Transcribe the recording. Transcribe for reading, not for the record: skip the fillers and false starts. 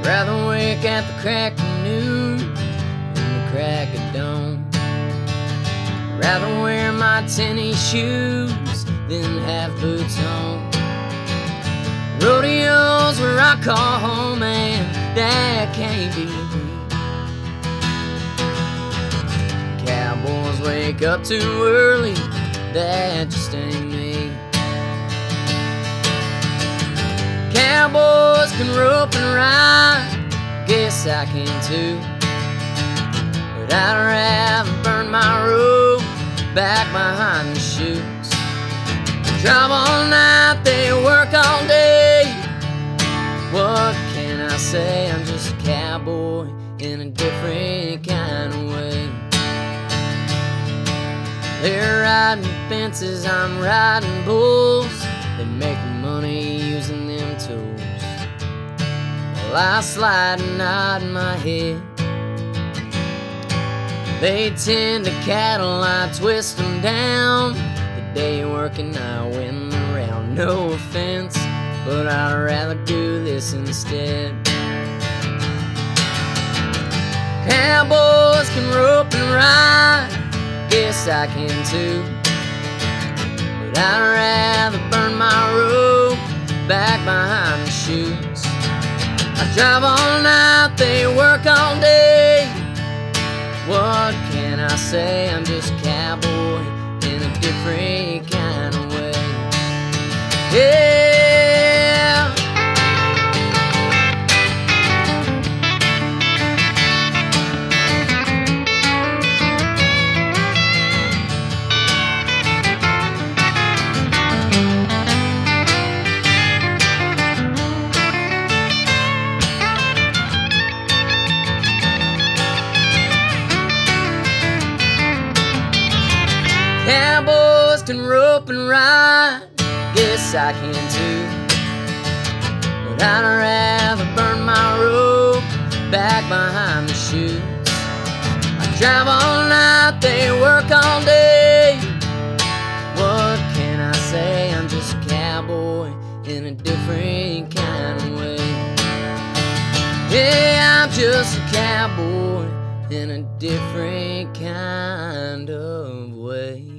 Rather wake at the crack of noon than the crack of dawn. Rather wear my tennis shoes than have boots on. Rodeo's where I call home, and that can't be me. Cowboys wake up too early, that just ain't me. Cowboys can rope and ride, guess I can too. But I'd rather burn my rope back behind the chutes. Drive all night, they work all day. What can I say? I'm just a cowboy in a different kind of way. They're riding fences, I'm riding bulls. They make money using them tools, while I slide and nod my head. They tend to cattle, I twist them down. The day working, I win the round. No offense, but I'd rather do this instead. Cowboys can rope and ride, guess I can too. But I'd rather burn my rope back behind the chutes. I drive all night, they work all day. What can I say? I'm just a cowboy in a different kind of way. Yeah. Cowboys can rope and ride, guess I can too. But I'd rather burn my rope back behind the chutes. I drive all night, they work all day. What can I say? I'm just a cowboy in a different kind of way. Yeah, I'm just a cowboy in a different kind of way.